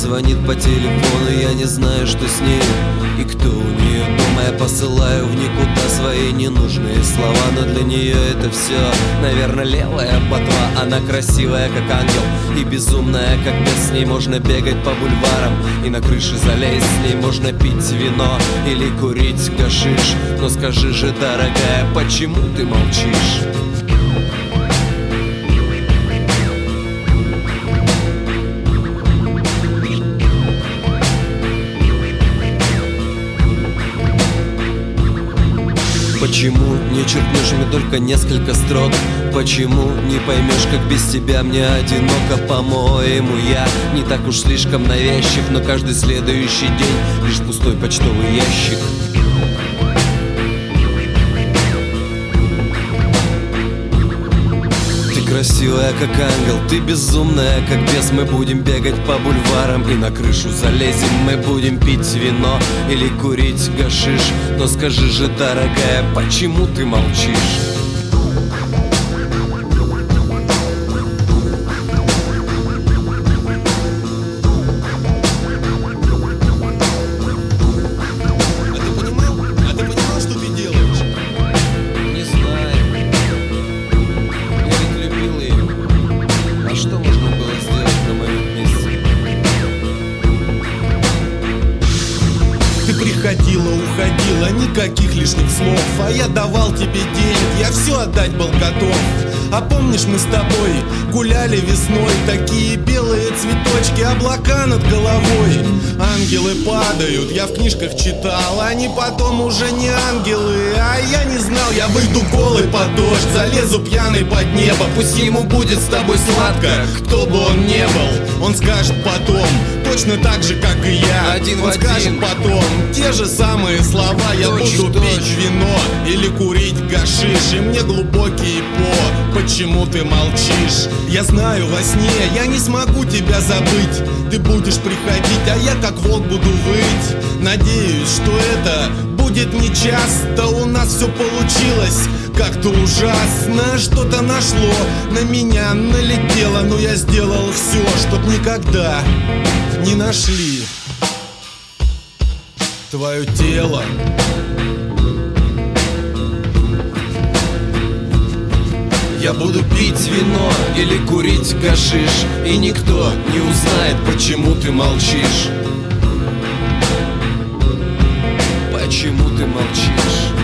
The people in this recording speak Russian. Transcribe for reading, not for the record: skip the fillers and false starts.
звонит по телефону, я не знаю, что с ней и кто у нее дома. Я посылаю в никуда свои ненужные слова, но для нее это все, наверное, левая ботва. Она красивая, как ангел, и безумная, как бес. С ней можно бегать по бульварам и на крыше залезть. С ней можно пить вино или курить гашиш. Но скажи же, дорогая, почему ты молчишь? Почему не черкнешь мне только несколько строк? Почему не поймешь, как без тебя мне одиноко? По-моему, я не так уж слишком навязчив, но каждый следующий день лишь пустой почтовый ящик. Красивая, как ангел, ты безумная, как бес. Мы будем бегать по бульварам и на крышу залезем. Мы будем пить вино или курить гашиш. Но скажи же, дорогая, почему ты молчишь? Приходила, уходила, никаких лишних слов. А я давал тебе деньги, я все отдать был готов. А помнишь, мы с тобой гуляли весной, такие белые цветочки, облака над головой. Ангелы падают, я в книжках читал, они потом уже не ангелы. А я не знал, я выйду голый под дождь, залезу пьяный под небо. Пусть ему будет с тобой сладко, кто бы он не был. Он скажет потом, точно так же, как и я. Один в он один. Скажет потом те же самые слова. Я буду пить вино или курить гашиш. И мне глубокий по, почему ты молчишь? Я знаю, во сне я не смогу тебя забыть. Ты будешь приходить, а я как волк буду выть. Надеюсь, что это будет не часто. У нас все получилось как-то ужасно. Что-то нашло, на меня налетело. Но я сделал все, чтоб никогда не нашли твое тело. Я буду пить вино или курить гашиш, и никто не узнает, почему ты молчишь. Почему ты молчишь?